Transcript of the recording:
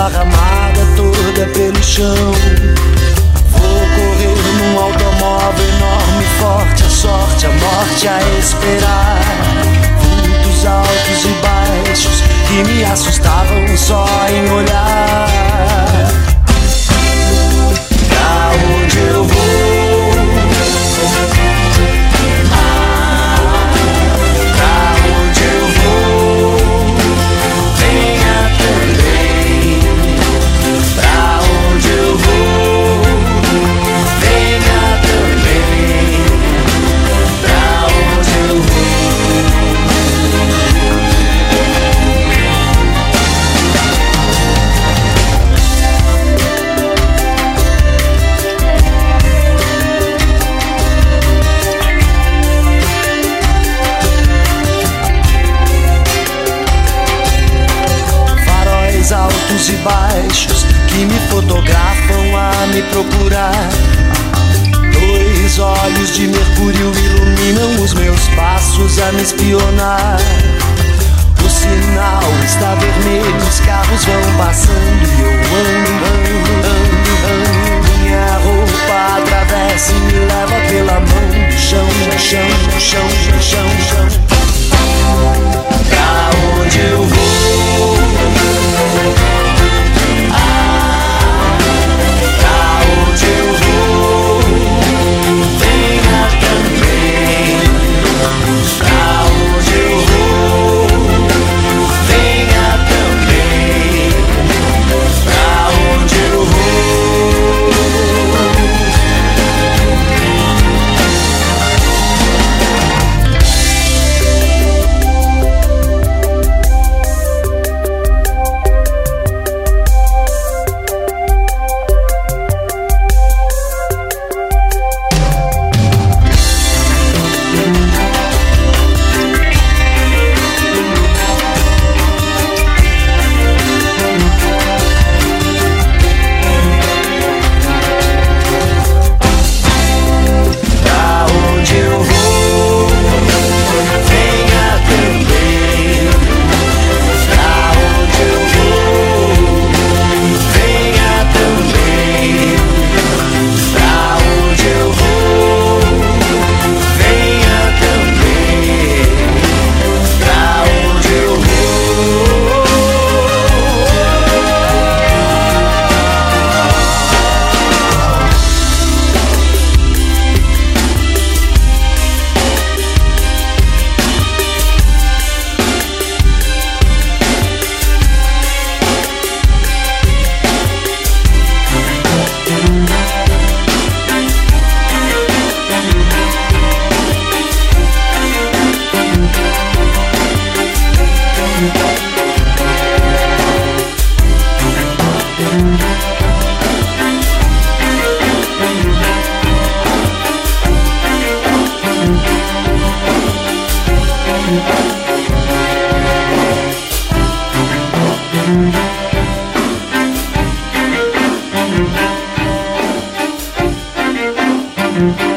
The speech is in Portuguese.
esparramada toda pelo chão. Vou correr num automóvel enorme, forte, a sorte, a morte a esperar. Vultos altos e baixos que me assustavam só em olhar. Pra onde eu vou? Altos e baixos que me fotografam a me procurar. Dois olhos de mercúrio iluminam os meus passos a me espionar. O sinal está vermelho, os carros vão passando e eu ando. Minha roupa atravessa e me leva pela mão do chão, do chão, do chão, do chão, do chão. Pra onde eu vou? Thank you.